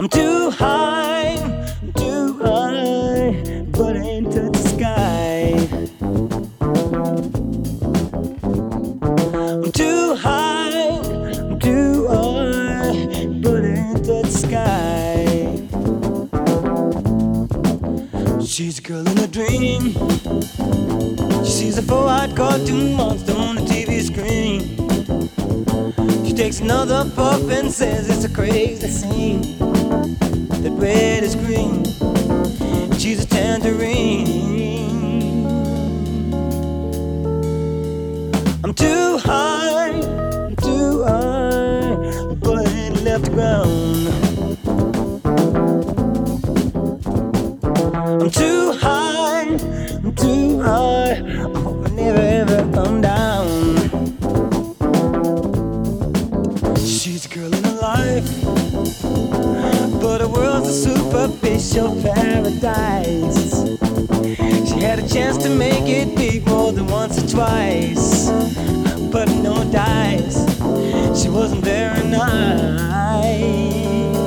I'm too high, but I ain't touch the sky. I'm too high, but I ain't touch the sky. She's a girl in a dream. She sees a 4-eyed cartoon monster on the TV screen. She takes another puff and says it's a crazy scene. That red is green. She's a tangerine. I'm too high, but I ain't left the ground. I'm too high, I hope I never ever come down. She's a girl in her life, but her world's a superficial paradise. She had a chance to make it big more than once or twice, but no dice, she wasn't very nice.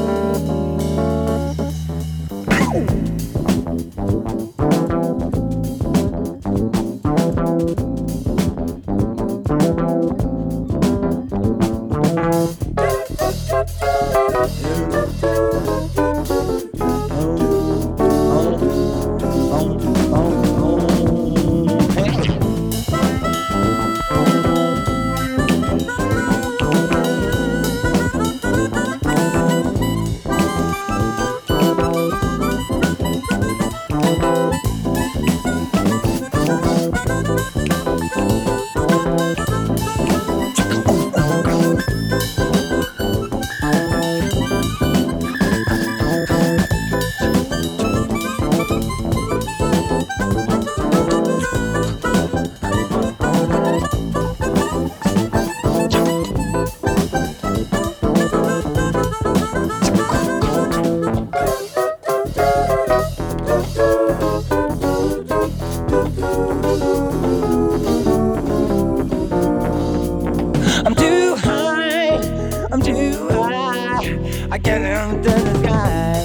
I'm too high, I can't enter the sky.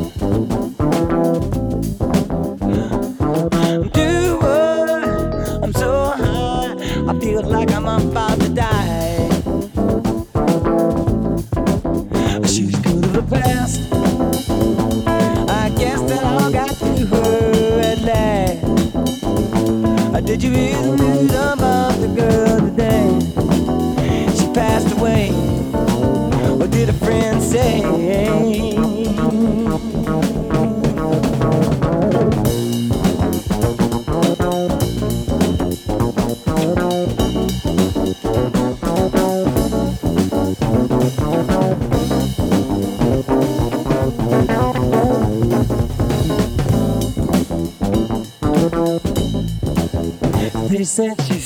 I'm so high, I feel like I'm about to die. She's good of the past, I guess that all got to her at last. Did you hear the news about the girl today? She passed away. What did a friend say? They said she